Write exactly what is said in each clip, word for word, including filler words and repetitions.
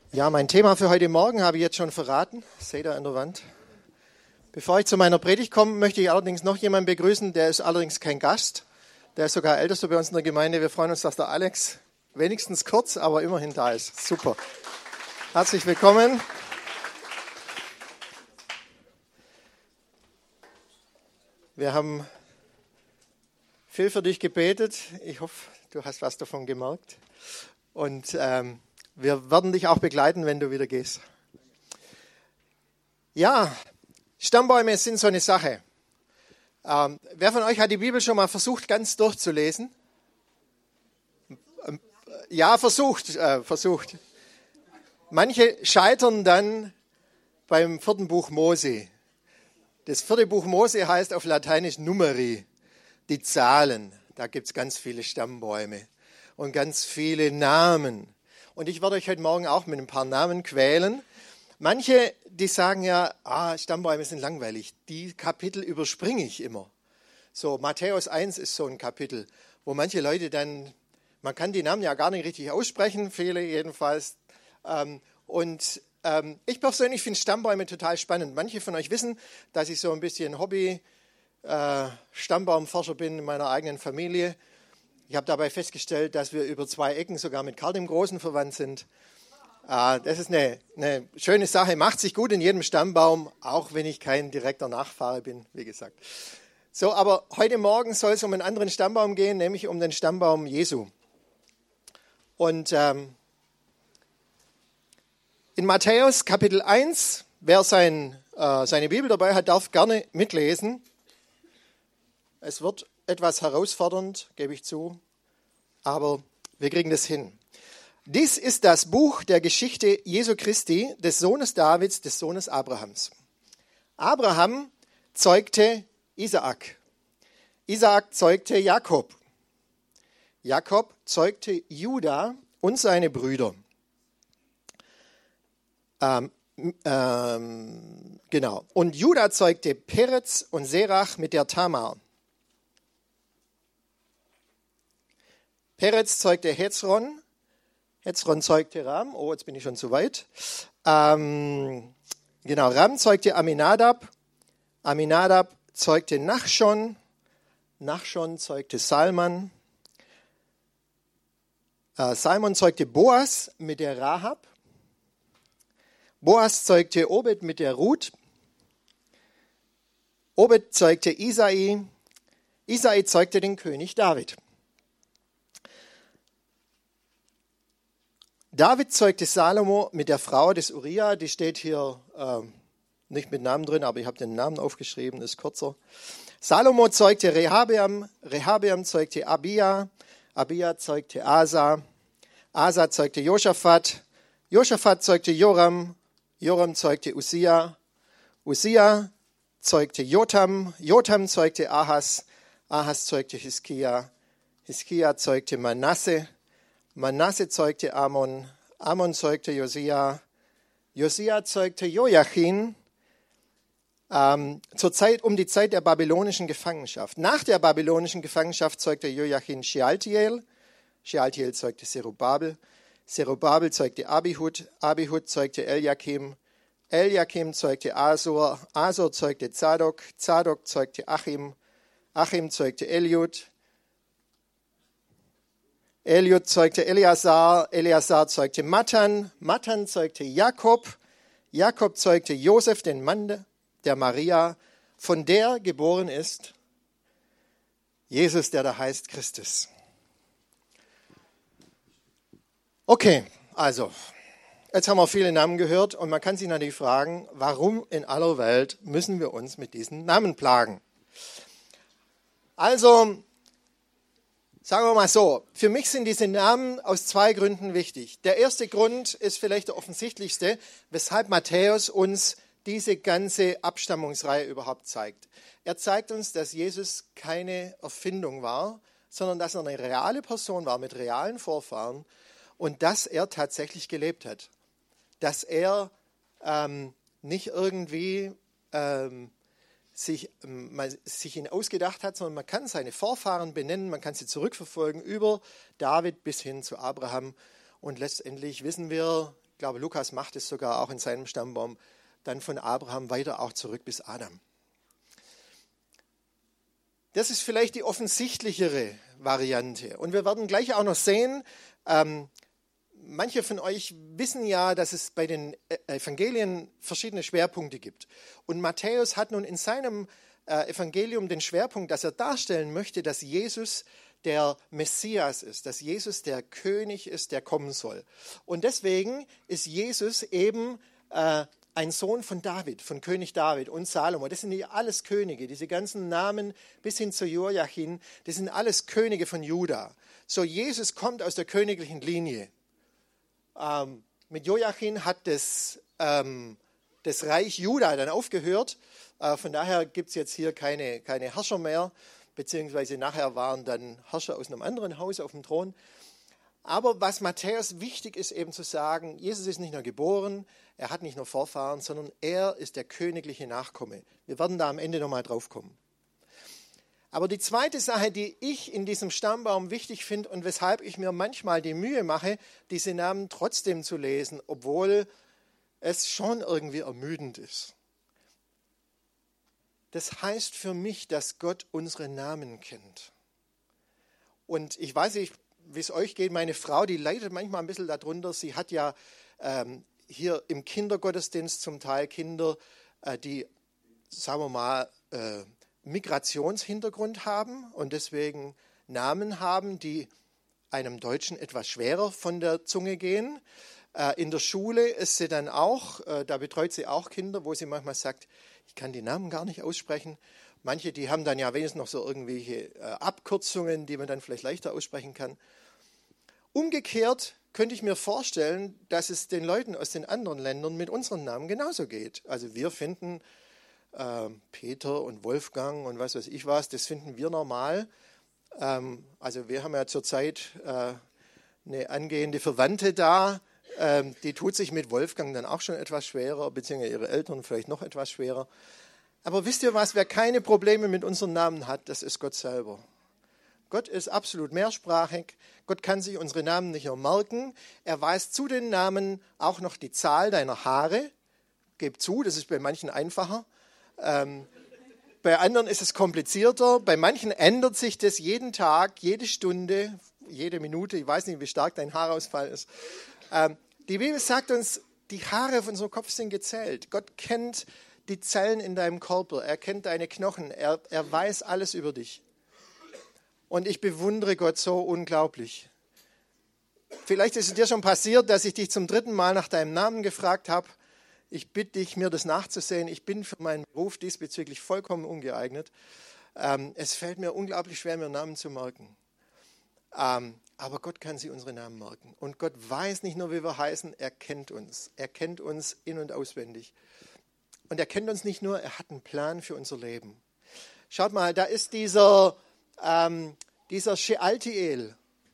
Ja, mein Thema für heute Morgen habe ich jetzt schon verraten. Seht ihr an der Wand. Bevor ich zu meiner Predigt komme, möchte ich allerdings noch jemanden begrüßen. Der ist allerdings kein Gast. Der ist sogar Ältester bei uns in der Gemeinde. Wir freuen uns, dass der Alex wenigstens kurz, aber immerhin da ist. Super. Herzlich willkommen. Wir haben viel für dich gebetet. Ich hoffe, du hast was davon gemerkt. Und ähm, wir werden dich auch begleiten, wenn du wieder gehst. Ja, Stammbäume sind so eine Sache. Ähm, wer von euch hat die Bibel schon mal versucht, ganz durchzulesen? Ähm, ja, versucht, äh, versucht. Manche scheitern dann beim vierten Buch Mose. Das vierte Buch Mose heißt auf Lateinisch Numeri, die Zahlen. Da gibt es ganz viele Stammbäume und ganz viele Namen. Und ich werde euch heute Morgen auch mit ein paar Namen quälen. Manche, die sagen ja, ah, Stammbäume sind langweilig. Die Kapitel überspringe ich immer. So, Matthäus eins ist so ein Kapitel, wo manche Leute dann, man kann die Namen ja gar nicht richtig aussprechen, viele jedenfalls. Und ähm, ich persönlich finde Stammbäume total spannend. Manche von euch wissen, dass ich so ein bisschen Hobby-Stammbaumforscher bin in meiner eigenen Familie. Ich habe dabei festgestellt, dass wir über zwei Ecken sogar mit Karl dem Großen verwandt sind. Äh, das ist eine, eine schöne Sache, macht sich gut in jedem Stammbaum, auch wenn ich kein direkter Nachfahre bin, wie gesagt. So, aber heute Morgen soll es um einen anderen Stammbaum gehen, nämlich um den Stammbaum Jesu. Und ähm, in Matthäus Kapitel eins, wer sein, äh, seine Bibel dabei hat, darf gerne mitlesen. Es wird etwas herausfordernd, gebe ich zu, aber wir kriegen das hin. Dies ist das Buch der Geschichte Jesu Christi, des Sohnes Davids, des Sohnes Abrahams. Abraham zeugte Isaak. Isaak zeugte Jakob. Jakob zeugte Juda und seine Brüder. Ähm, ähm, genau. Und Juda zeugte Perez und Serach mit der Tamar. Perez zeugte Hezron, Hezron zeugte Ram, oh, jetzt bin ich schon zu weit. Ähm, genau, Ram zeugte Aminadab, Aminadab zeugte Nachschon, Nachschon zeugte Salman, äh, Salmon zeugte Boas mit der Rahab, Boas zeugte Obed mit der Ruth, Obed zeugte Isai, Isai zeugte den König David. David zeugte Salomo mit der Frau des Uriah, die steht hier äh, nicht mit Namen drin, aber ich habe den Namen aufgeschrieben, ist kürzer. Salomo zeugte Rehabeam, Rehabeam zeugte Abia, Abia zeugte Asa, Asa zeugte Josaphat, Josaphat zeugte Joram, Joram zeugte Usia, Usia zeugte Jotam, Jotam zeugte Ahas, Ahas zeugte Hiskia, Hiskia zeugte Manasse, Manasse zeugte Amon, Amon zeugte Josia, Josia zeugte Joachim, ähm, zur Zeit, um die Zeit der babylonischen Gefangenschaft. Nach der babylonischen Gefangenschaft zeugte Joachim Shealtiel, Shealtiel zeugte Zerubabel, Zerubabel zeugte Abihud, Abihud zeugte Eliakim, Eliakim zeugte Asor, Asor zeugte Zadok, Zadok zeugte Achim, Achim zeugte Eliud, Eliud zeugte Eleazar, Eleazar zeugte Matan, Matan zeugte Jakob, Jakob zeugte Josef, den Mann der Maria, von der geboren ist Jesus, der da heißt Christus. Okay, also, jetzt haben wir viele Namen gehört und man kann sich natürlich fragen, warum in aller Welt müssen wir uns mit diesen Namen plagen? Also, sagen wir mal so, für mich sind diese Namen aus zwei Gründen wichtig. Der erste Grund ist vielleicht der offensichtlichste, weshalb Matthäus uns diese ganze Abstammungsreihe überhaupt zeigt. Er zeigt uns, dass Jesus keine Erfindung war, sondern dass er eine reale Person war mit realen Vorfahren und dass er tatsächlich gelebt hat. Dass er ähm, nicht irgendwie ähm, sich, man, sich ihn ausgedacht hat, sondern man kann seine Vorfahren benennen, man kann sie zurückverfolgen über David bis hin zu Abraham. Und letztendlich wissen wir, Ich glaube, Lukas macht es sogar auch in seinem Stammbaum, dann von Abraham weiter auch zurück bis Adam. Das ist vielleicht die offensichtlichere Variante. Und wir werden gleich auch noch sehen, ähm, manche von euch wissen ja, dass es bei den Evangelien verschiedene Schwerpunkte gibt. Und Matthäus hat nun in seinem äh, Evangelium den Schwerpunkt, dass er darstellen möchte, dass Jesus der Messias ist, dass Jesus der König ist, der kommen soll. Und deswegen ist Jesus eben äh, ein Sohn von David, von König David und Salomo. Das sind ja alles Könige, diese ganzen Namen bis hin zu Joachim, das sind alles Könige von Juda. So, Jesus kommt aus der königlichen Linie. Ähm, mit Joachim hat das, ähm, das Reich Juda dann aufgehört. Äh, von daher gibt es jetzt hier keine, keine Herrscher mehr, beziehungsweise nachher waren dann Herrscher aus einem anderen Haus auf dem Thron. Aber was Matthäus wichtig ist, eben zu sagen, Jesus ist nicht nur geboren, er hat nicht nur Vorfahren, sondern er ist der königliche Nachkomme. Wir werden da am Ende nochmal drauf kommen. Aber die zweite Sache, die ich in diesem Stammbaum wichtig finde und weshalb ich mir manchmal die Mühe mache, diese Namen trotzdem zu lesen, obwohl es schon irgendwie ermüdend ist. Das heißt für mich, dass Gott unsere Namen kennt. Und ich weiß nicht, wie es euch geht, meine Frau, die leidet manchmal ein bisschen darunter. Sie hat ja ähm, hier im Kindergottesdienst zum Teil Kinder, äh, die, sagen wir mal, äh, Migrationshintergrund haben und deswegen Namen haben, die einem Deutschen etwas schwerer von der Zunge gehen. Äh, in der Schule ist sie dann auch, äh, da betreut sie auch Kinder, wo sie manchmal sagt, ich kann die Namen gar nicht aussprechen. Manche, die haben dann ja wenigstens noch so irgendwelche äh, Abkürzungen, die man dann vielleicht leichter aussprechen kann. Umgekehrt könnte ich mir vorstellen, dass es den Leuten aus den anderen Ländern mit unseren Namen genauso geht. Also wir finden äh, Peter und Wolfgang und was weiß ich was, das finden wir normal. Ähm, also wir haben ja zurzeit äh, eine angehende Verwandte da, ähm, die tut sich mit Wolfgang dann auch schon etwas schwerer, beziehungsweise ihre Eltern vielleicht noch etwas schwerer. Aber wisst ihr was, wer keine Probleme mit unseren Namen hat, das ist Gott selber. Gott ist absolut mehrsprachig. Gott kann sich unsere Namen nicht nur merken. Er weiß zu den Namen auch noch die Zahl deiner Haare. Gebt zu, das ist bei manchen einfacher. Ähm, bei anderen ist es komplizierter. Bei manchen ändert sich das jeden Tag, jede Stunde, jede Minute. Ich weiß nicht, wie stark dein Haarausfall ist. Ähm, die Bibel sagt uns, die Haare auf unserem Kopf sind gezählt. Gott kennt die Zellen in deinem Körper. Er kennt deine Knochen. Er, er weiß alles über dich. Und ich bewundere Gott so unglaublich. Vielleicht ist es dir schon passiert, dass ich dich zum dritten Mal nach deinem Namen gefragt habe. Ich bitte dich, mir das nachzusehen. Ich bin für meinen Beruf diesbezüglich vollkommen ungeeignet. Ähm, es fällt mir unglaublich schwer, mir Namen zu merken. Ähm, aber Gott kann sich unsere Namen merken. Und Gott weiß nicht nur, wie wir heißen, er kennt uns. Er kennt uns in- und auswendig. Und er kennt uns nicht nur, er hat einen Plan für unser Leben. Schaut mal, da ist dieser... Ähm, dieser Shealtiel.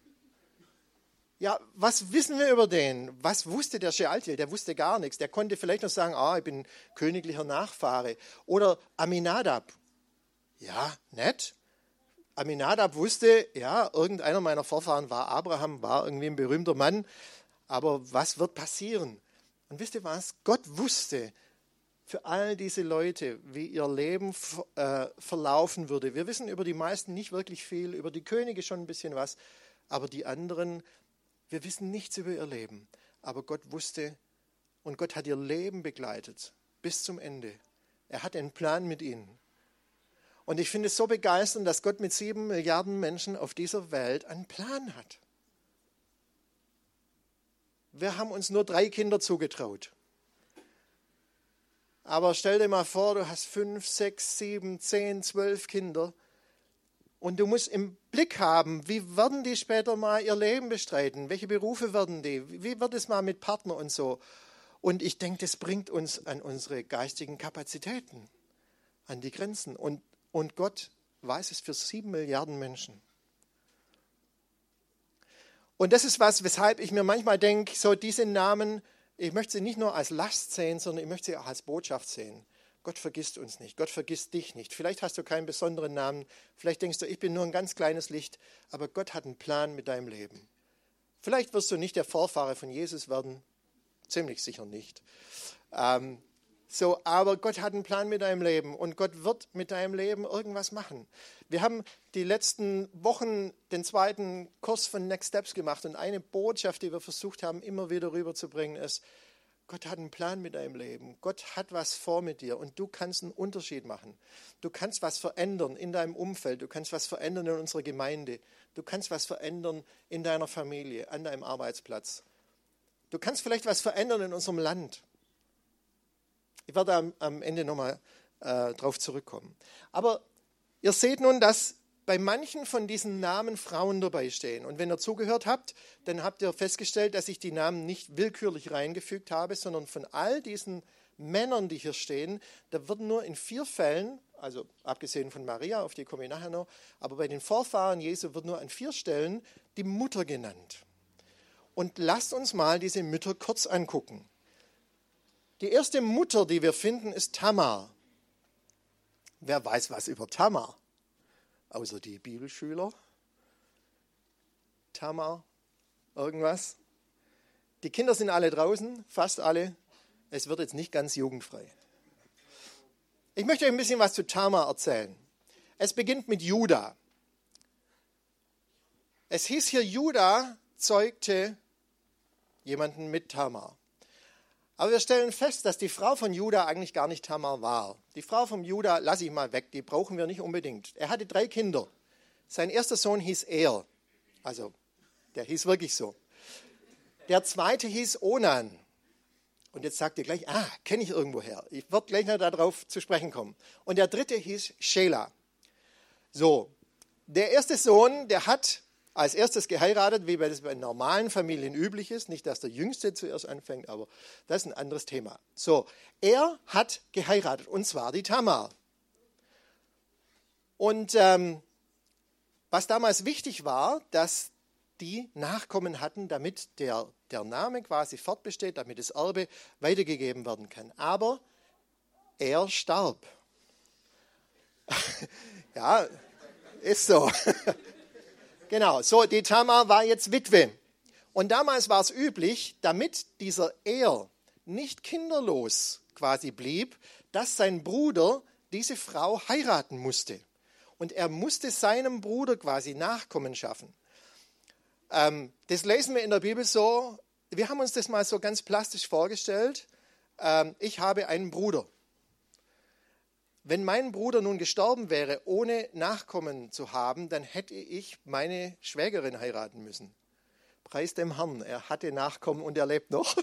Ja, was wissen wir über den? Was wusste der Shealtiel? Der wusste gar nichts. Der konnte vielleicht noch sagen, ah, ich bin königlicher Nachfahre. Oder Aminadab. Ja, nett. Aminadab wusste, ja, irgendeiner meiner Vorfahren war Abraham, war irgendwie ein berühmter Mann. Aber was wird passieren? Und wisst ihr was? Gott wusste, für all diese Leute, wie ihr Leben äh, verlaufen würde. Wir wissen über die meisten nicht wirklich viel, über die Könige schon ein bisschen was, aber die anderen, wir wissen nichts über ihr Leben. Aber Gott wusste und Gott hat ihr Leben begleitet bis zum Ende. Er hat einen Plan mit ihnen. Und ich finde es so begeisternd, dass Gott mit sieben Milliarden Menschen auf dieser Welt einen Plan hat. Wir haben uns nur drei Kinder zugetraut. Aber stell dir mal vor, du hast fünf, sechs, sieben, zehn, zwölf Kinder und du musst im Blick haben, wie werden die später mal ihr Leben bestreiten? Welche Berufe werden die? Wie wird es mal mit Partner und so? Und ich denke, das bringt uns an unsere geistigen Kapazitäten, an die Grenzen. Und, und Gott weiß es für sieben Milliarden Menschen. Und das ist was, weshalb ich mir manchmal denke, so diese Namen, ich möchte sie nicht nur als Last sehen, sondern ich möchte sie auch als Botschaft sehen. Gott vergisst uns nicht, Gott vergisst dich nicht. Vielleicht hast du keinen besonderen Namen, vielleicht denkst du, ich bin nur ein ganz kleines Licht, aber Gott hat einen Plan mit deinem Leben. Vielleicht wirst du nicht der Vorfahre von Jesus werden, ziemlich sicher nicht. Ähm, so, aber Gott hat einen Plan mit deinem Leben und Gott wird mit deinem Leben irgendwas machen. Wir haben die letzten Wochen den zweiten Kurs von Next Steps gemacht und eine Botschaft, die wir versucht haben, immer wieder rüberzubringen, ist, Gott hat einen Plan mit deinem Leben. Gott hat was vor mit dir und du kannst einen Unterschied machen. Du kannst was verändern in deinem Umfeld. Du kannst was verändern in unserer Gemeinde. Du kannst was verändern in deiner Familie, an deinem Arbeitsplatz. Du kannst vielleicht was verändern in unserem Land. Ich werde am, am Ende nochmal äh, drauf zurückkommen. Aber ihr seht nun, dass bei manchen von diesen Namen Frauen dabei stehen. Und wenn ihr zugehört habt, dann habt ihr festgestellt, dass ich die Namen nicht willkürlich reingefügt habe, sondern von all diesen Männern, die hier stehen, da werden nur in vier Fällen, also abgesehen von Maria, auf die komme ich nachher noch, aber bei den Vorfahren Jesu wird nur an vier Stellen die Mutter genannt. Und lasst uns mal diese Mütter kurz angucken. Die erste Mutter, die wir finden, ist Tamar. Wer weiß was über Tamar? Außer die Bibelschüler. Tamar, irgendwas. Die Kinder sind alle draußen, fast alle. Es wird jetzt nicht ganz jugendfrei. Ich möchte euch ein bisschen was zu Tamar erzählen. Es beginnt mit Juda. Es hieß hier, Juda zeugte jemanden mit Tamar. Aber wir stellen fest, dass die Frau von Juda eigentlich gar nicht Tamar war. Die Frau von Juda lasse ich mal weg, die brauchen wir nicht unbedingt. Er hatte drei Kinder. Sein erster Sohn hieß Er. Also, der hieß wirklich so. Der zweite hieß Onan. Und jetzt sagt ihr gleich, ah, kenne ich irgendwoher. Ich werde gleich noch darauf zu sprechen kommen. Und der dritte hieß Schela. So, der erste Sohn, der hat als erstes geheiratet, wie das bei normalen Familien üblich ist. Nicht, dass der Jüngste zuerst anfängt, aber das ist ein anderes Thema. So, er hat geheiratet, und zwar die Tamar. Und ähm, was damals wichtig war, dass die Nachkommen hatten, damit der, der Name quasi fortbesteht, damit das Erbe weitergegeben werden kann. Aber er starb. Ja, ist so. Genau, so die Tamar war jetzt Witwe. Und damals war es üblich, damit dieser Er nicht kinderlos quasi blieb, dass sein Bruder diese Frau heiraten musste. Und er musste seinem Bruder quasi Nachkommen schaffen. Ähm, das lesen wir in der Bibel so, wir haben uns das mal so ganz plastisch vorgestellt. Ähm, ich habe einen Bruder. Wenn mein Bruder nun gestorben wäre, ohne Nachkommen zu haben, dann hätte ich meine Schwägerin heiraten müssen. Preis dem Herrn, er hatte Nachkommen und er lebt noch.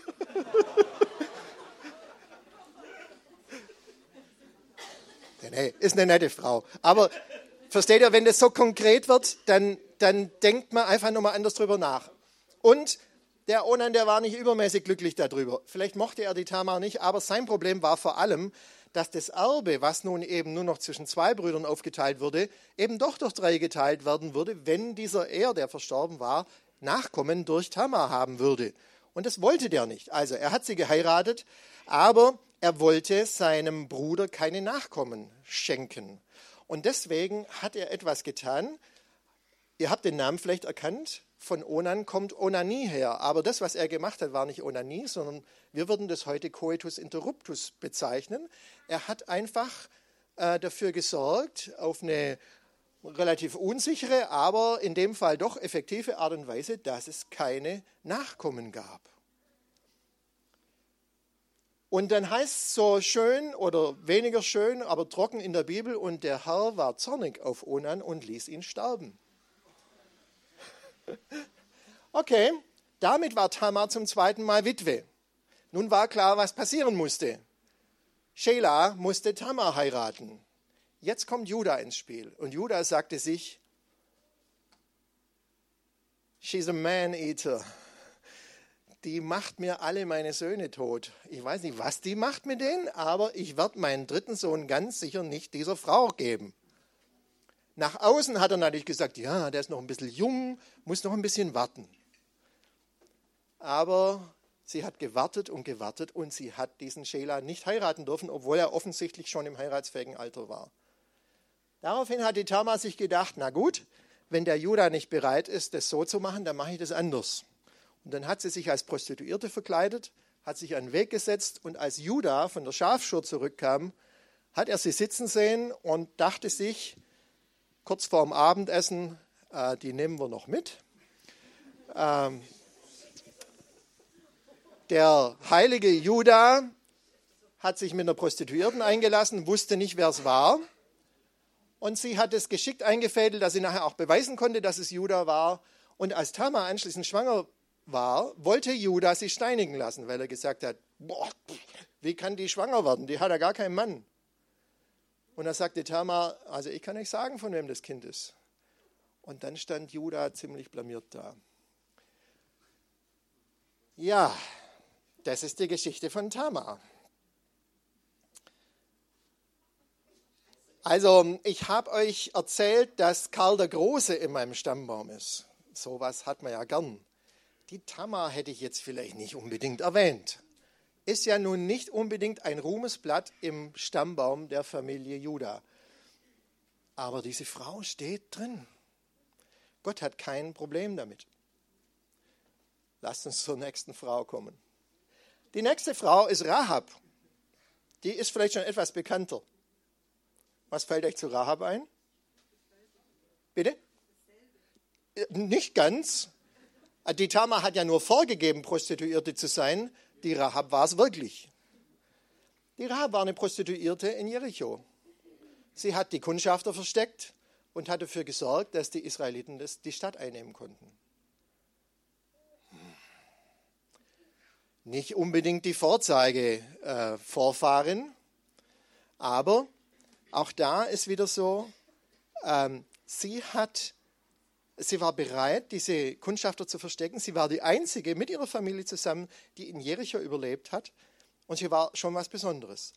Nee, ist eine nette Frau. Aber versteht ihr, wenn das so konkret wird, dann, dann denkt man einfach nochmal anders drüber nach. Und der Onan, der war nicht übermäßig glücklich darüber. Vielleicht mochte er die Tamar nicht, aber sein Problem war vor allem, dass das Erbe, was nun eben nur noch zwischen zwei Brüdern aufgeteilt wurde, eben doch durch drei geteilt werden würde, wenn dieser Er, der verstorben war, Nachkommen durch Tamar haben würde. Und das wollte der nicht. Also er hat sie geheiratet, aber er wollte seinem Bruder keine Nachkommen schenken. Und deswegen hat er etwas getan. Ihr habt den Namen vielleicht erkannt. Von Onan kommt Onanie her. Aber das, was er gemacht hat, war nicht Onanie, sondern wir würden das heute Coitus interruptus bezeichnen. Er hat einfach äh, dafür gesorgt, auf eine relativ unsichere, aber in dem Fall doch effektive Art und Weise, dass es keine Nachkommen gab. Und dann heißt es so schön oder weniger schön, aber trocken in der Bibel, und der Herr war zornig auf Onan und ließ ihn sterben. Okay, damit war Tamar zum zweiten Mal Witwe. Nun war klar, was passieren musste. Schela musste Tamar heiraten. Jetzt kommt Juda ins Spiel. Und Juda sagte sich, she's a man-eater. Die macht mir alle meine Söhne tot. Ich weiß nicht, was die macht mit denen, aber ich werde meinen dritten Sohn ganz sicher nicht dieser Frau geben. Nach außen hat er natürlich gesagt, ja, der ist noch ein bisschen jung, muss noch ein bisschen warten. Aber sie hat gewartet und gewartet und sie hat diesen Schela nicht heiraten dürfen, obwohl er offensichtlich schon im heiratsfähigen Alter war. Daraufhin hat die Tamar sich gedacht, na gut, wenn der Juda nicht bereit ist, das so zu machen, dann mache ich das anders. Und dann hat sie sich als Prostituierte verkleidet, hat sich an den Weg gesetzt und als Juda von der Schafschur zurückkam, hat er sie sitzen sehen und dachte sich, kurz vor dem Abendessen, äh, die nehmen wir noch mit. Ähm, der heilige Juda hat sich mit einer Prostituierten eingelassen, wusste nicht, wer es war. Und sie hat es geschickt eingefädelt, dass sie nachher auch beweisen konnte, dass es Juda war. Und als Tamar anschließend schwanger war, wollte Juda sie steinigen lassen, weil er gesagt hat, boah, wie kann die schwanger werden? Die hat ja gar keinen Mann. Und da sagte Tamar, also ich kann nicht sagen, von wem das Kind ist. Und dann stand Juda ziemlich blamiert da. Ja, das ist die Geschichte von Tamar. Also, ich habe euch erzählt, dass Karl der Große in meinem Stammbaum ist. Sowas hat man ja gern. Die Tamar hätte ich jetzt vielleicht nicht unbedingt erwähnt. Ist ja nun nicht unbedingt ein Ruhmesblatt im Stammbaum der Familie Juda. Aber diese Frau steht drin. Gott hat kein Problem damit. Lasst uns zur nächsten Frau kommen. Die nächste Frau ist Rahab. Die ist vielleicht schon etwas bekannter. Was fällt euch zu Rahab ein? Bitte? Nicht ganz. Die Tamar hat ja nur vorgegeben, Prostituierte zu sein. Die Rahab war es wirklich. Die Rahab war eine Prostituierte in Jericho. Sie hat die Kundschafter versteckt und hat dafür gesorgt, dass die Israeliten das, die Stadt einnehmen konnten. Nicht unbedingt die Vorzeige-Vorfahrin, äh, aber auch da ist wieder so, ähm, sie hat, sie war bereit, diese Kundschafter zu verstecken. Sie war die einzige mit ihrer Familie zusammen, die in Jericho überlebt hat. Und sie war schon was Besonderes.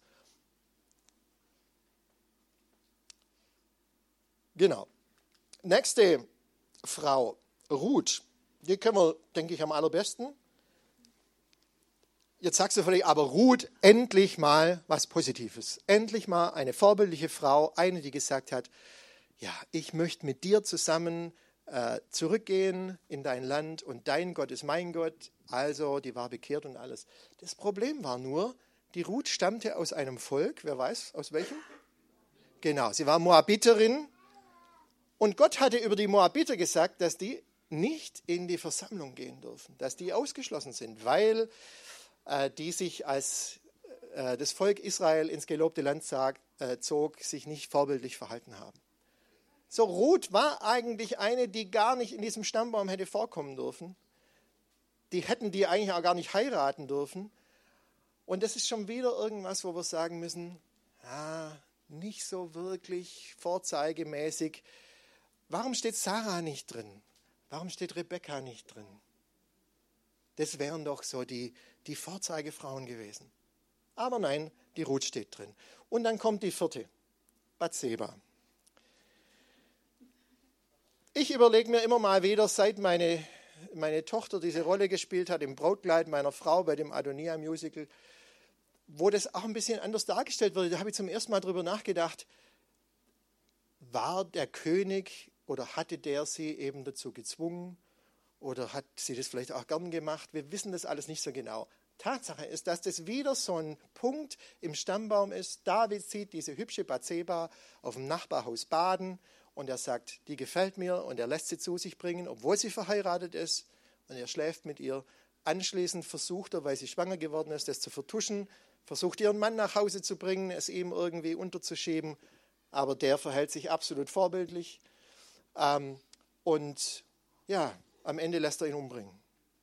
Genau. Nächste Frau, Ruth. Die kennen wir, denke ich, am allerbesten. Jetzt sagst du vielleicht, aber Ruth, endlich mal was Positives. Endlich mal eine vorbildliche Frau, eine, die gesagt hat, ja, ich möchte mit dir zusammen äh, zurückgehen in dein Land und dein Gott ist mein Gott. Also, die war bekehrt und alles. Das Problem war nur, die Ruth stammte aus einem Volk, wer weiß, aus welchem? Genau, sie war Moabiterin und Gott hatte über die Moabiter gesagt, dass die nicht in die Versammlung gehen dürfen, dass die ausgeschlossen sind, weil die sich als äh, das Volk Israel ins gelobte Land zog, äh, zog, sich nicht vorbildlich verhalten haben. So, Ruth war eigentlich eine, die gar nicht in diesem Stammbaum hätte vorkommen dürfen. Die hätten die eigentlich auch gar nicht heiraten dürfen. Und das ist schon wieder irgendwas, wo wir sagen müssen, ah, nicht so wirklich vorzeigemäßig. Warum steht Sarah nicht drin? Warum steht Rebekka nicht drin? Das wären doch so die, die Vorzeigefrauen gewesen. Aber nein, die Ruth steht drin. Und dann kommt die vierte, Bathseba. Ich überlege mir immer mal wieder, seit meine, meine Tochter diese Rolle gespielt hat im Brautkleid meiner Frau bei dem Adonia-Musical, wo das auch ein bisschen anders dargestellt wurde, da habe ich zum ersten Mal darüber nachgedacht, war der König oder hatte der sie eben dazu gezwungen? Oder hat sie das vielleicht auch gern gemacht? Wir wissen das alles nicht so genau. Tatsache ist, dass das wieder so ein Punkt im Stammbaum ist. David sieht diese hübsche Bathseba auf dem Nachbarhaus baden und er sagt, die gefällt mir und er lässt sie zu sich bringen, obwohl sie verheiratet ist und er schläft mit ihr. Anschließend versucht er, weil sie schwanger geworden ist, das zu vertuschen, versucht ihren Mann nach Hause zu bringen, es ihm irgendwie unterzuschieben, aber der verhält sich absolut vorbildlich ähm, und ja, am Ende lässt er ihn umbringen.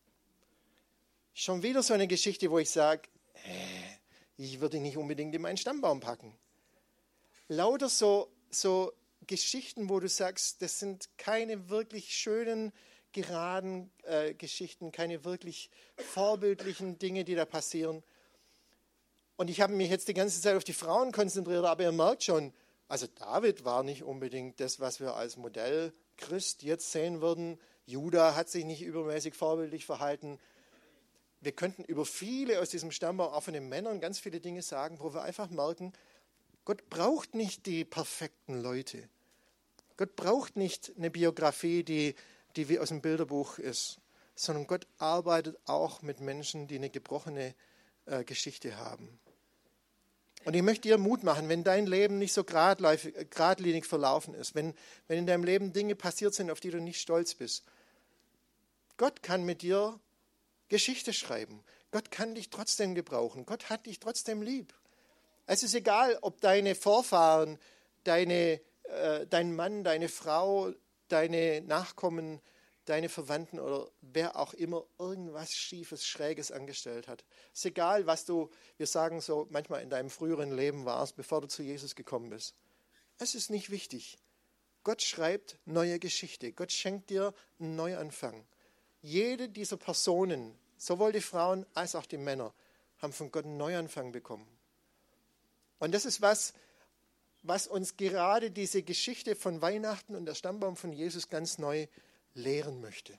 Schon wieder so eine Geschichte, wo ich sage, äh, ich würde ihn nicht unbedingt in meinen Stammbaum packen. Lauter so, so Geschichten, wo du sagst, das sind keine wirklich schönen, geraden äh, Geschichten, keine wirklich vorbildlichen Dinge, die da passieren. Und ich habe mich jetzt die ganze Zeit auf die Frauen konzentriert, aber ihr merkt schon, also David war nicht unbedingt das, was wir als Modell Christ jetzt sehen würden. Juda hat sich nicht übermäßig vorbildlich verhalten. Wir könnten über viele aus diesem Stammbaum, auch von den Männern, ganz viele Dinge sagen, wo wir einfach merken, Gott braucht nicht die perfekten Leute. Gott braucht nicht eine Biografie, die, die wie aus dem Bilderbuch ist, sondern Gott arbeitet auch mit Menschen, die eine gebrochene äh, Geschichte haben. Und ich möchte dir Mut machen, wenn dein Leben nicht so geradlinig verlaufen ist, wenn, wenn in deinem Leben Dinge passiert sind, auf die du nicht stolz bist. Gott kann mit dir Geschichte schreiben. Gott kann dich trotzdem gebrauchen. Gott hat dich trotzdem lieb. Es ist egal, ob deine Vorfahren, deine, äh, dein Mann, deine Frau, deine Nachkommen, deine Verwandten oder wer auch immer irgendwas Schiefes, Schräges angestellt hat. Es ist egal, was du, wir sagen so, manchmal in deinem früheren Leben warst, bevor du zu Jesus gekommen bist. Es ist nicht wichtig. Gott schreibt neue Geschichte. Gott schenkt dir einen Neuanfang. Jede dieser Personen, sowohl die Frauen als auch die Männer, haben von Gott einen Neuanfang bekommen. Und das ist was, was uns gerade diese Geschichte von Weihnachten und der Stammbaum von Jesus ganz neu lehren möchte.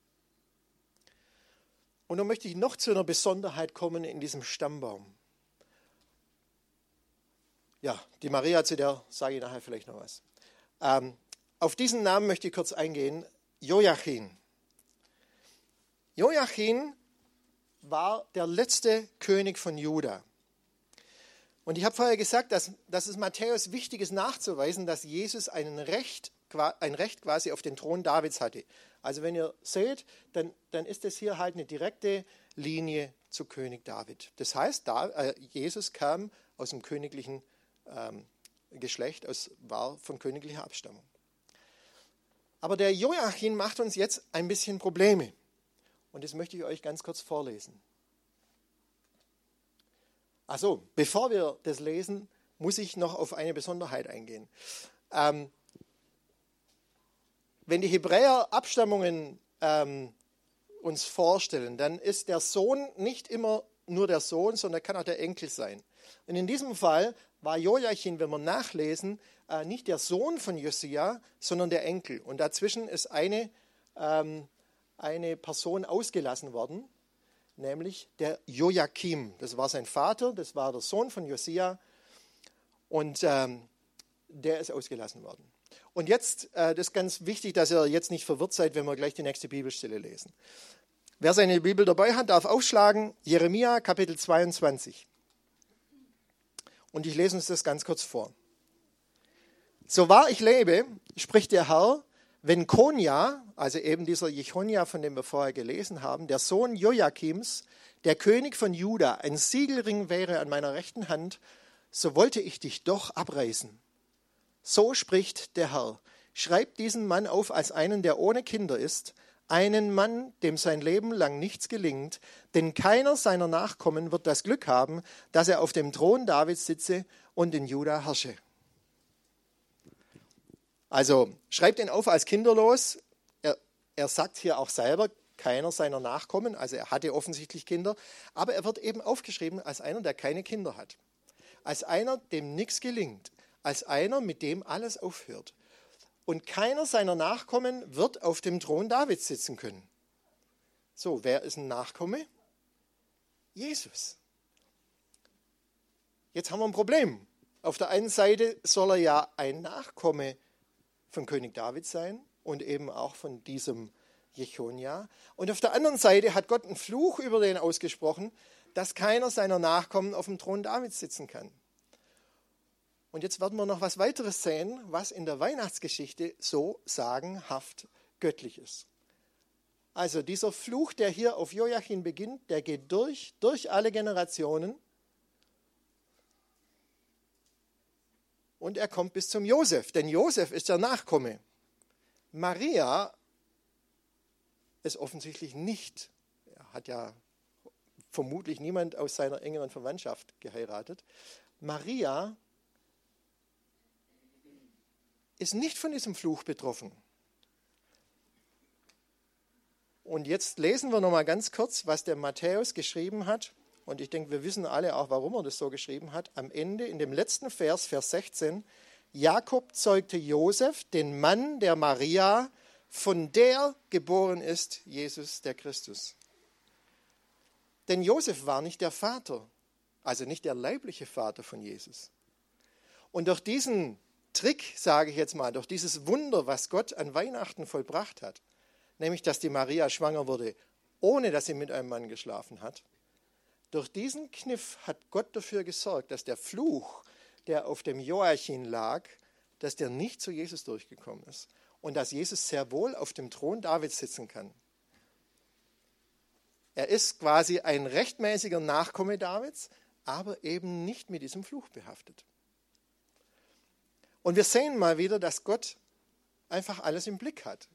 Und nun möchte ich noch zu einer Besonderheit kommen in diesem Stammbaum. Ja, die Maria, zu der sage ich nachher vielleicht noch was. Ähm, auf diesen Namen möchte ich kurz eingehen. Joachim. Joachim war der letzte König von Juda. Und ich habe vorher gesagt, dass, dass es Matthäus wichtig ist nachzuweisen, dass Jesus einen Recht, ein Recht quasi auf den Thron Davids hatte. Also wenn ihr seht, dann, dann ist es hier halt eine direkte Linie zu König David. Das heißt, da, äh, Jesus kam aus dem königlichen ähm, Geschlecht, aus, war von königlicher Abstammung. Aber der Joachim macht uns jetzt ein bisschen Probleme. Und das möchte ich euch ganz kurz vorlesen. Achso, bevor wir das lesen, muss ich noch auf eine Besonderheit eingehen. Ähm, wenn die Hebräer Abstammungen ähm, uns vorstellen, dann ist der Sohn nicht immer nur der Sohn, sondern kann auch der Enkel sein. Und in diesem Fall war Joachim, wenn wir nachlesen, äh, nicht der Sohn von Josia, sondern der Enkel. Und dazwischen ist eine, ähm, eine Person ausgelassen worden, nämlich der Joachim. Das war sein Vater, das war der Sohn von Josia und ähm, der ist ausgelassen worden. Und jetzt, äh, das ist ganz wichtig, dass ihr jetzt nicht verwirrt seid, wenn wir gleich die nächste Bibelstelle lesen. Wer seine Bibel dabei hat, darf aufschlagen, Jeremia Kapitel zweiundzwanzig. Und ich lese uns das ganz kurz vor. So wahr ich lebe, spricht der Herr, wenn Konja, also eben dieser Jechonja, von dem wir vorher gelesen haben, der Sohn Joachims, der König von Juda, ein Siegelring wäre an meiner rechten Hand, so wollte ich dich doch abreißen. So spricht der Herr. Schreibt diesen Mann auf als einen, der ohne Kinder ist, einen Mann, dem sein Leben lang nichts gelingt, denn keiner seiner Nachkommen wird das Glück haben, dass er auf dem Thron Davids sitze und in Juda herrsche. Also schreibt ihn auf als kinderlos. Er, er sagt hier auch selber, keiner seiner Nachkommen, also er hatte offensichtlich Kinder, aber er wird eben aufgeschrieben als einer, der keine Kinder hat. Als einer, dem nichts gelingt. Als einer, mit dem alles aufhört. Und keiner seiner Nachkommen wird auf dem Thron Davids sitzen können. So, wer ist ein Nachkomme? Jesus. Jetzt haben wir ein Problem. Auf der einen Seite soll er ja ein Nachkomme von König David sein und eben auch von diesem Jechonja. Und auf der anderen Seite hat Gott einen Fluch über den ausgesprochen, dass keiner seiner Nachkommen auf dem Thron Davids sitzen kann. Und jetzt werden wir noch was weiteres sehen, was in der Weihnachtsgeschichte so sagenhaft göttlich ist. Also dieser Fluch, der hier auf Joachim beginnt, der geht durch, durch alle Generationen. Und er kommt bis zum Josef, denn Josef ist der Nachkomme. Maria ist offensichtlich nicht. Er hat ja vermutlich niemand aus seiner engeren Verwandtschaft geheiratet. Maria ist nicht von diesem Fluch betroffen. Und jetzt lesen wir noch mal ganz kurz, was der Matthäus geschrieben hat. Und ich denke, wir wissen alle auch, warum er das so geschrieben hat. Am Ende, in dem letzten Vers, Vers sechzehn, Jakob zeugte Josef, den Mann der Maria, von der geboren ist Jesus der Christus. Denn Josef war nicht der Vater, also nicht der leibliche Vater von Jesus. Und durch diesen Trick, sage ich jetzt mal, durch dieses Wunder, was Gott an Weihnachten vollbracht hat, nämlich, dass die Maria schwanger wurde, ohne dass sie mit einem Mann geschlafen hat, Durch diesen Kniff hat Gott dafür gesorgt, dass der Fluch, der auf dem Joachim lag, dass der nicht zu Jesus durchgekommen ist und dass Jesus sehr wohl auf dem Thron Davids sitzen kann. Er ist quasi ein rechtmäßiger Nachkomme Davids, aber eben nicht mit diesem Fluch behaftet. Und wir sehen mal wieder, dass Gott einfach alles im Blick hat.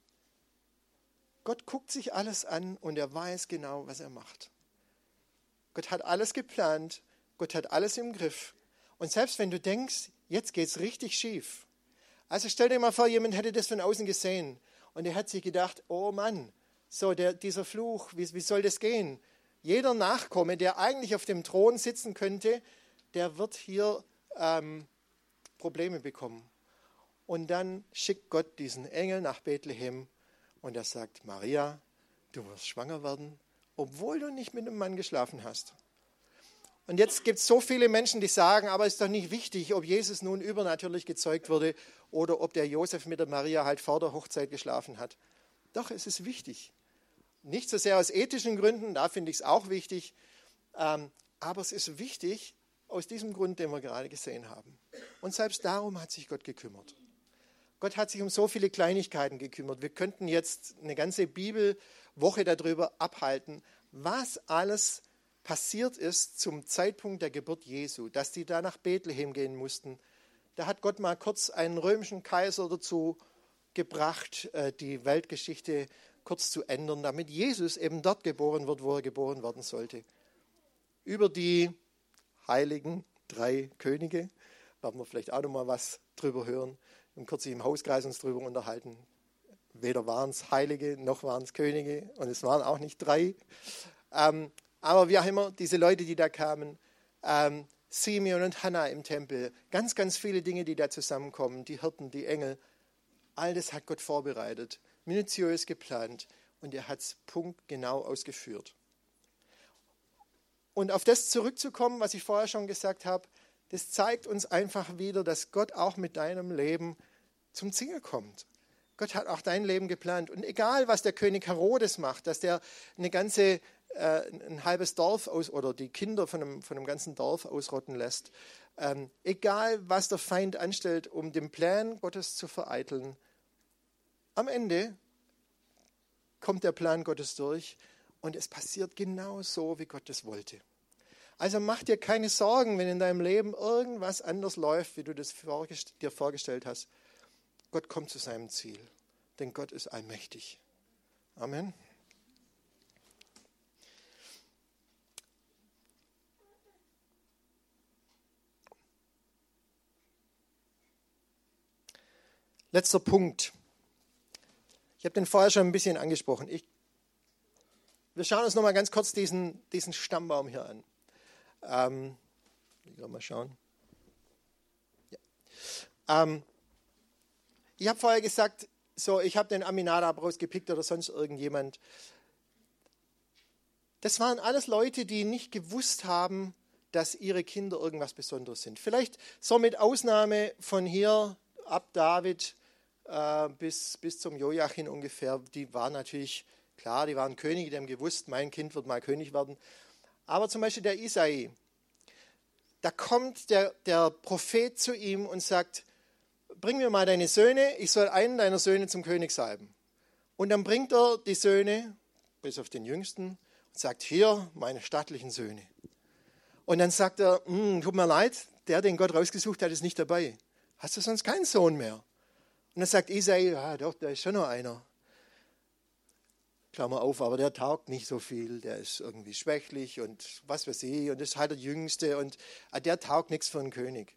Gott guckt sich alles an und er weiß genau, was er macht. Gott hat alles geplant, Gott hat alles im Griff. Und selbst wenn du denkst, jetzt geht es richtig schief. Also stell dir mal vor, jemand hätte das von außen gesehen und er hat sich gedacht, oh Mann, so der, dieser Fluch, wie, wie soll das gehen? Jeder Nachkomme, der eigentlich auf dem Thron sitzen könnte, der wird hier ähm, Probleme bekommen. Und dann schickt Gott diesen Engel nach Bethlehem und er sagt, Maria, du wirst schwanger werden, obwohl du nicht mit einem Mann geschlafen hast. Und jetzt gibt es so viele Menschen, die sagen, aber es ist doch nicht wichtig, ob Jesus nun übernatürlich gezeugt wurde oder ob der Josef mit der Maria halt vor der Hochzeit geschlafen hat. Doch, es ist wichtig. Nicht so sehr aus ethischen Gründen, da finde ich es auch wichtig, ähm, aber es ist wichtig aus diesem Grund, den wir gerade gesehen haben. Und selbst darum hat sich Gott gekümmert. Gott hat sich um so viele Kleinigkeiten gekümmert. Wir könnten jetzt eine ganze Bibelwoche darüber abhalten, was alles passiert ist zum Zeitpunkt der Geburt Jesu, dass die da nach Bethlehem gehen mussten. Da hat Gott mal kurz einen römischen Kaiser dazu gebracht, die Weltgeschichte kurz zu ändern, damit Jesus eben dort geboren wird, wo er geboren werden sollte. Über die heiligen drei Könige werden wir vielleicht auch noch mal was drüber hören und kurz im Hauskreis uns drüber unterhalten. Weder waren es Heilige, noch waren es Könige und es waren auch nicht drei. Ähm, aber wie auch immer, diese Leute, die da kamen, ähm, Simeon und Hannah im Tempel, ganz, ganz viele Dinge, die da zusammenkommen, die Hirten, die Engel, all das hat Gott vorbereitet, minutiös geplant und er hat es punktgenau ausgeführt. Und auf das zurückzukommen, was ich vorher schon gesagt habe, das zeigt uns einfach wieder, dass Gott auch mit deinem Leben zum Ziel kommt. Gott hat auch dein Leben geplant. Und egal, was der König Herodes macht, dass der eine ganze, äh, ein halbes Dorf aus oder die Kinder von einem, von einem ganzen Dorf ausrotten lässt, ähm, egal, was der Feind anstellt, um den Plan Gottes zu vereiteln, am Ende kommt der Plan Gottes durch und es passiert genau so, wie Gott es wollte. Also mach dir keine Sorgen, wenn in deinem Leben irgendwas anders läuft, wie du das dir vorgestellt hast. Gott kommt zu seinem Ziel, denn Gott ist allmächtig. Amen. Letzter Punkt. Ich habe den vorher schon ein bisschen angesprochen. Ich, wir schauen uns noch mal ganz kurz diesen, diesen Stammbaum hier an. Ähm, ich will mal schauen. Ja. Ähm, ich habe vorher gesagt, so, ich habe den Aminadab rausgepickt oder sonst irgendjemand. Das waren alles Leute, die nicht gewusst haben, dass ihre Kinder irgendwas Besonderes sind. Vielleicht so mit Ausnahme von hier ab David äh, bis, bis zum Joachim ungefähr. Die waren natürlich, klar, die waren Könige, die haben gewusst, mein Kind wird mal König werden. Aber zum Beispiel der Isai, da kommt der, der Prophet zu ihm und sagt, bring mir mal deine Söhne, ich soll einen deiner Söhne zum König salben. Und dann bringt er die Söhne, bis auf den Jüngsten, und sagt, hier, meine stattlichen Söhne. Und dann sagt er, tut mir leid, der, den Gott rausgesucht hat, ist nicht dabei. Hast du sonst keinen Sohn mehr? Und dann sagt Isai, ja doch, da ist schon noch einer. Klammer auf, aber der taugt nicht so viel, der ist irgendwie schwächlich und was weiß ich und ist halt der Jüngste und der taugt nichts für einen König.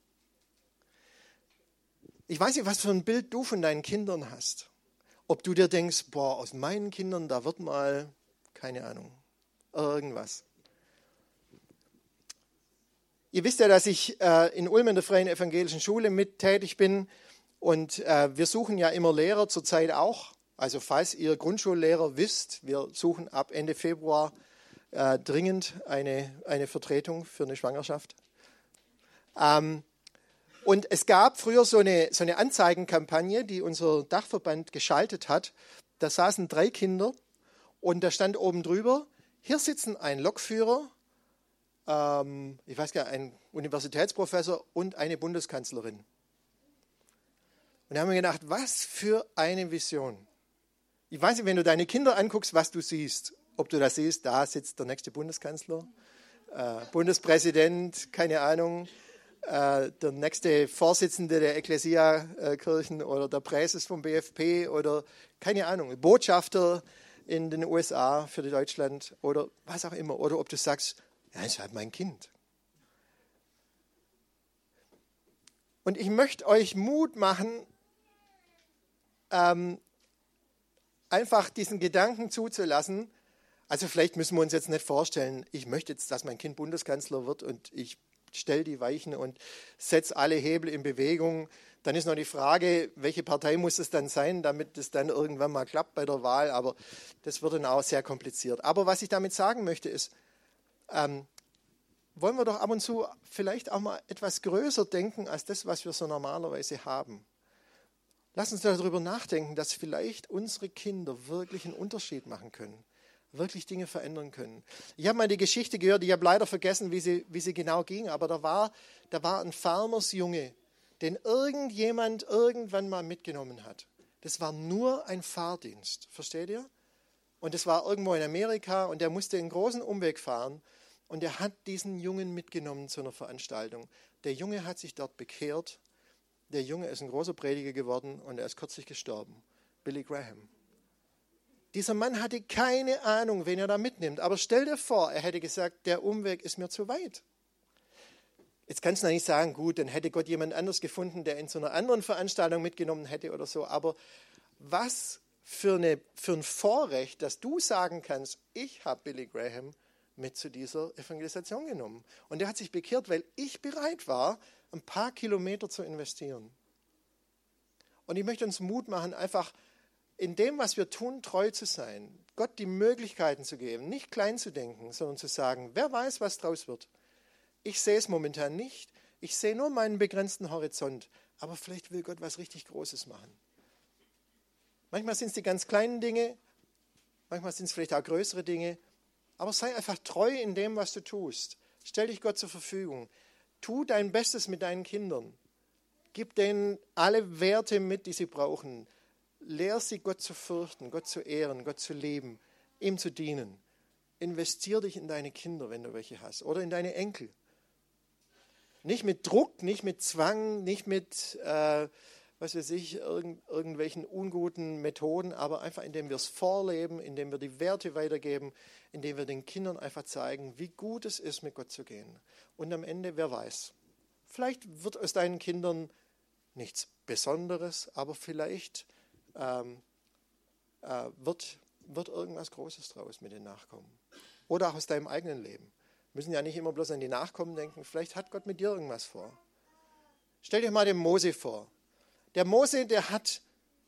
Ich weiß nicht, was für ein Bild du von deinen Kindern hast. Ob du dir denkst, boah, aus meinen Kindern, da wird mal, keine Ahnung, irgendwas. Ihr wisst ja, dass ich äh, in Ulm in der Freien Evangelischen Schule mit tätig bin und äh, wir suchen ja immer Lehrer, zurzeit auch. Also falls ihr Grundschullehrer wisst, wir suchen ab Ende Februar äh, dringend eine, eine Vertretung für eine Schwangerschaft. Ähm, und es gab früher so eine, so eine Anzeigenkampagne, die unser Dachverband geschaltet hat. Da saßen drei Kinder und da stand oben drüber, hier sitzen ein Lokführer, ähm, ich weiß gar nicht, ein Universitätsprofessor und eine Bundeskanzlerin. Und da haben wir gedacht, was für eine Vision. Ich weiß nicht, wenn du deine Kinder anguckst, was du siehst. Ob du das siehst, da sitzt der nächste Bundeskanzler, äh, Bundespräsident, keine Ahnung, äh, der nächste Vorsitzende der Ekklesia-Kirchen oder der Präses vom B F P oder keine Ahnung, Botschafter in den U S A für Deutschland oder was auch immer. Oder ob du sagst, ja, das ist halt mein Kind. Und ich möchte euch Mut machen, ähm, einfach diesen Gedanken zuzulassen. Also vielleicht müssen wir uns jetzt nicht vorstellen, ich möchte jetzt, dass mein Kind Bundeskanzler wird und ich stelle die Weichen und setze alle Hebel in Bewegung. Dann ist noch die Frage, welche Partei muss es dann sein, damit es dann irgendwann mal klappt bei der Wahl. Aber das wird dann auch sehr kompliziert. Aber was ich damit sagen möchte ist, ähm, wollen wir doch ab und zu vielleicht auch mal etwas größer denken als das, was wir so normalerweise haben. Lass uns darüber nachdenken, dass vielleicht unsere Kinder wirklich einen Unterschied machen können, wirklich Dinge verändern können. Ich habe mal die Geschichte gehört, ich habe leider vergessen, wie sie, wie sie genau ging, aber da war, da war ein Farmersjunge, den irgendjemand irgendwann mal mitgenommen hat. Das war nur ein Fahrdienst, versteht ihr? Und das war irgendwo in Amerika und der musste einen großen Umweg fahren und er hat diesen Jungen mitgenommen zu einer Veranstaltung. Der Junge hat sich dort bekehrt. Der Junge ist ein großer Prediger geworden und er ist kürzlich gestorben. Billy Graham. Dieser Mann hatte keine Ahnung, wen er da mitnimmt. Aber stell dir vor, er hätte gesagt, der Umweg ist mir zu weit. Jetzt kannst du nicht sagen, gut, dann hätte Gott jemand anders gefunden, der in so einer anderen Veranstaltung mitgenommen hätte oder so. Aber was für, eine, für ein Vorrecht, dass du sagen kannst, ich habe Billy Graham mit zu dieser Evangelisation genommen. Und er hat sich bekehrt, weil ich bereit war, ein paar Kilometer zu investieren. Und ich möchte uns Mut machen, einfach in dem, was wir tun, treu zu sein. Gott die Möglichkeiten zu geben, nicht klein zu denken, sondern zu sagen, wer weiß, was draus wird. Ich sehe es momentan nicht. Ich sehe nur meinen begrenzten Horizont. Aber vielleicht will Gott was richtig Großes machen. Manchmal sind es die ganz kleinen Dinge, manchmal sind es vielleicht auch größere Dinge. Aber sei einfach treu in dem, was du tust. Stell dich Gott zur Verfügung. Tu dein Bestes mit deinen Kindern. Gib denen alle Werte mit, die sie brauchen. Lehr sie, Gott zu fürchten, Gott zu ehren, Gott zu lieben, ihm zu dienen. Investier dich in deine Kinder, wenn du welche hast, oder in deine Enkel. Nicht mit Druck, nicht mit Zwang, nicht mit, äh, was weiß ich, irgend, irgendwelchen unguten Methoden, aber einfach indem wir es vorleben, indem wir die Werte weitergeben, indem wir den Kindern einfach zeigen, wie gut es ist, mit Gott zu gehen. Und am Ende, wer weiß, vielleicht wird aus deinen Kindern nichts Besonderes, aber vielleicht ähm, äh, wird, wird irgendwas Großes draus mit den Nachkommen. Oder auch aus deinem eigenen Leben. Wir müssen ja nicht immer bloß an die Nachkommen denken, vielleicht hat Gott mit dir irgendwas vor. Stell dir mal den Mose vor. Der Mose, der hat,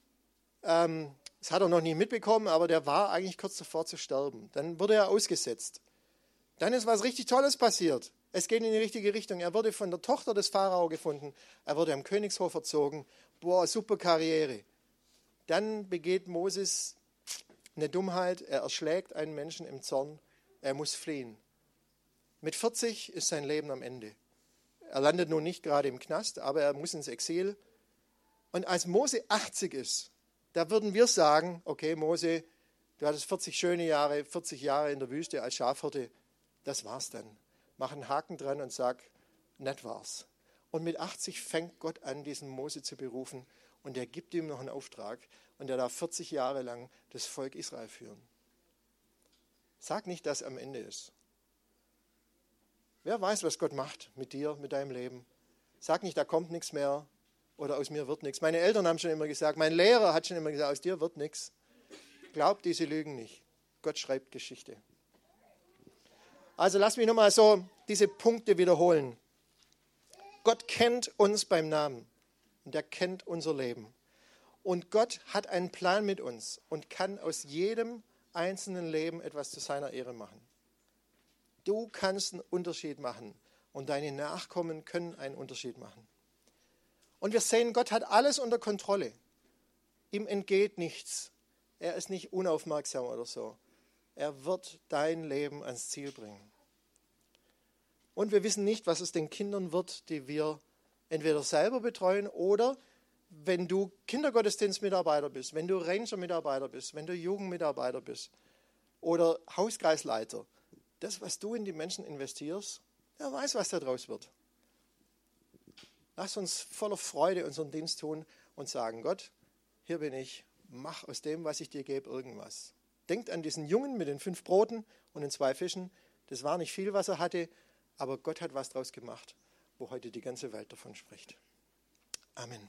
ähm, das hat er noch nie mitbekommen, aber der war eigentlich kurz davor zu sterben. Dann wurde er ausgesetzt. Dann ist was richtig Tolles passiert. Es geht in die richtige Richtung. Er wurde von der Tochter des Pharao gefunden. Er wurde am Königshof erzogen. Boah, super Karriere. Dann begeht Moses eine Dummheit. Er erschlägt einen Menschen im Zorn. Er muss fliehen. Mit vierzig ist sein Leben am Ende. Er landet nun nicht gerade im Knast, aber er muss ins Exil. Und als Mose achtzig ist, da würden wir sagen, okay Mose, du hattest vierzig schöne Jahre, vierzig Jahre in der Wüste als Schafhirte, das war's dann. Mach einen Haken dran und sag, nett war's. Und mit achtzig fängt Gott an, diesen Mose zu berufen und er gibt ihm noch einen Auftrag und er darf vierzig Jahre lang das Volk Israel führen. Sag nicht, dass am Ende ist. Wer weiß, was Gott macht mit dir, mit deinem Leben. Sag nicht, da kommt nichts mehr. Oder aus mir wird nichts. Meine Eltern haben schon immer gesagt, mein Lehrer hat schon immer gesagt, aus dir wird nichts. Glaubt diese Lügen nicht. Gott schreibt Geschichte. Also lass mich nochmal so diese Punkte wiederholen. Gott kennt uns beim Namen und er kennt unser Leben. Und Gott hat einen Plan mit uns und kann aus jedem einzelnen Leben etwas zu seiner Ehre machen. Du kannst einen Unterschied machen und deine Nachkommen können einen Unterschied machen. Und wir sehen, Gott hat alles unter Kontrolle. Ihm entgeht nichts. Er ist nicht unaufmerksam oder so. Er wird dein Leben ans Ziel bringen. Und wir wissen nicht, was es den Kindern wird, die wir entweder selber betreuen oder wenn du Kindergottesdienstmitarbeiter bist, wenn du Ranger-Mitarbeiter bist, wenn du Jugendmitarbeiter bist oder Hauskreisleiter. Das, was du in die Menschen investierst, wer weiß, was da draus wird. Lass uns voller Freude unseren Dienst tun und sagen, Gott, hier bin ich, mach aus dem, was ich dir gebe, irgendwas. Denkt an diesen Jungen mit den fünf Broten und den zwei Fischen. Das war nicht viel, was er hatte, aber Gott hat was draus gemacht, wo heute die ganze Welt davon spricht. Amen.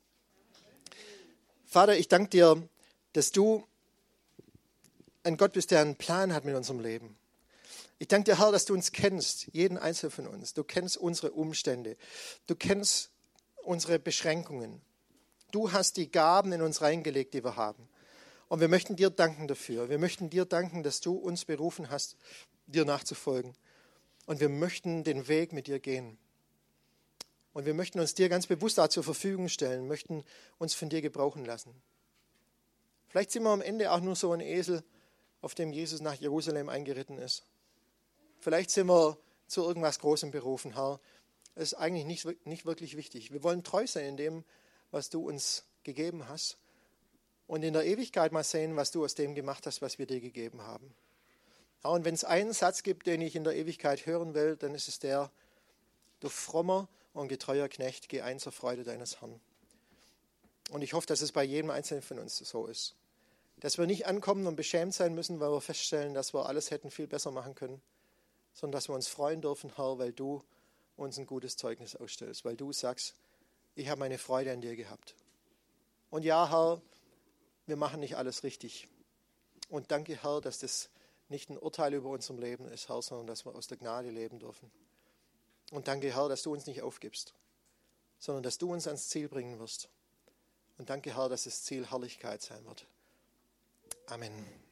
Vater, ich danke dir, dass du ein Gott bist, der einen Plan hat mit unserem Leben. Ich danke dir, Herr, dass du uns kennst, jeden Einzelnen von uns. Du kennst unsere Umstände. Du kennst unsere Beschränkungen. Du hast die Gaben in uns reingelegt, die wir haben. Und wir möchten dir danken dafür. Wir möchten dir danken, dass du uns berufen hast, dir nachzufolgen. Und wir möchten den Weg mit dir gehen. Und wir möchten uns dir ganz bewusst da zur Verfügung stellen, möchten uns von dir gebrauchen lassen. Vielleicht sind wir am Ende auch nur so ein Esel, auf dem Jesus nach Jerusalem eingeritten ist. Vielleicht sind wir zu irgendwas Großem berufen, Herr. Das ist eigentlich nicht, nicht wirklich wichtig. Wir wollen treu sein in dem, was du uns gegeben hast. Und in der Ewigkeit mal sehen, was du aus dem gemacht hast, was wir dir gegeben haben. Ja, und wenn es einen Satz gibt, den ich in der Ewigkeit hören will, dann ist es der, du frommer und getreuer Knecht, geh ein zur Freude deines Herrn. Und ich hoffe, dass es bei jedem Einzelnen von uns so ist. Dass wir nicht ankommen und beschämt sein müssen, weil wir feststellen, dass wir alles hätten viel besser machen können, sondern dass wir uns freuen dürfen, Herr, weil du uns ein gutes Zeugnis ausstellst, weil du sagst, ich habe meine Freude an dir gehabt. Und ja, Herr, wir machen nicht alles richtig. Und danke, Herr, dass das nicht ein Urteil über unserem Leben ist, Herr, sondern dass wir aus der Gnade leben dürfen. Und danke, Herr, dass du uns nicht aufgibst, sondern dass du uns ans Ziel bringen wirst. Und danke, Herr, dass das Ziel Herrlichkeit sein wird. Amen.